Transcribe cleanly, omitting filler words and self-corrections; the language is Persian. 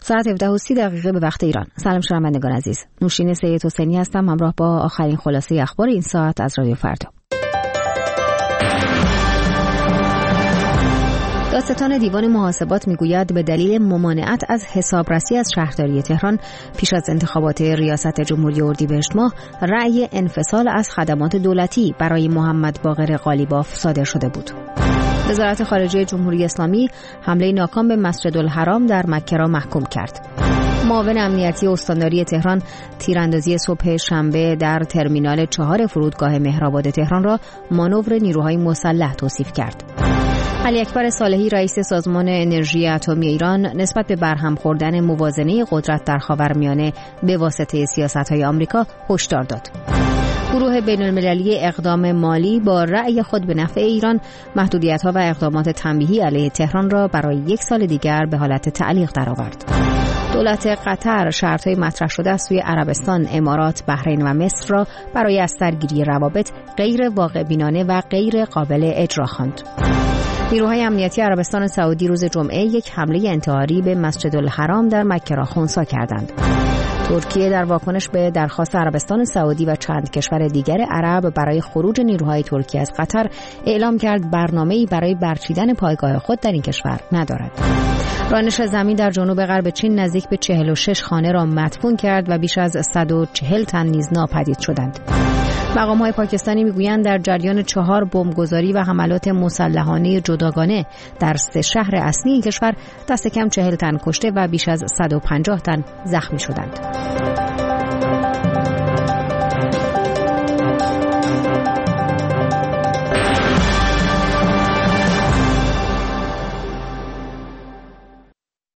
ساعت 17:30 به وقت ایران. سلام شنوندگان عزیز. نوشین سید حسینی هستم همراه با آخرین خلاصه اخبار این ساعت از رادیو فردا. دادستان دیوان محاسبات میگوید به دلیل ممانعت از حسابرسی از شهرداری تهران پیش از انتخابات ریاست جمهوری اردیبهشت ماه رأی انفصال از خدمات دولتی برای محمد باقر قالیباف صادر شده بود. وزارت خارجه جمهوری اسلامی حمله ناکام به مسجدالحرام در مکه را محکوم کرد. معاون امنیتی استانداری تهران تیراندازی صبح شنبه در ترمینال 4 فرودگاه مهرآباد تهران را مانور نیروهای مسلح توصیف کرد. علی اکبر صالحی رئیس سازمان انرژی اتمی ایران نسبت به برهم خوردن موازنه قدرت در خاورمیانه به واسطه سیاست‌های آمریکا هشدار داد. گروه بین‌المللی اقدام مالی با رأی خود به نفع ایران محدودیت‌ها و اقدامات تنبیهی علیه تهران را برای 1 سال دیگر به حالت تعلیق درآورد. دولت قطر شرط‌های مطرح شده از سوی عربستان، امارات، بحرین و مصر را برای از سرگیری روابط غیر واقع‌بینانه و غیر قابل اجرا خواند. نیروهای امنیتی عربستان سعودی روز جمعه یک حمله انتحاری به مسجدالحرام در مکه را خنثی کردند. ترکیه در واکنش به درخواست عربستان سعودی و چند کشور دیگر عرب برای خروج نیروهای ترکیه از قطر اعلام کرد برنامه‌ای برای برچیدن پایگاه خود در این کشور ندارد. رانش زمین در جنوب غرب چین نزدیک به 46 خانه را مدفون کرد و بیش از 140 تن نیز ناپدید شدند. مقام‌های پاکستانی میگویند در جریان 4 بمبگذاری و حملات مسلحانه جداگانه در 3 شهر اصلی این کشور دست کم 40 تن کشته و بیش از 150 تن زخمی شدند.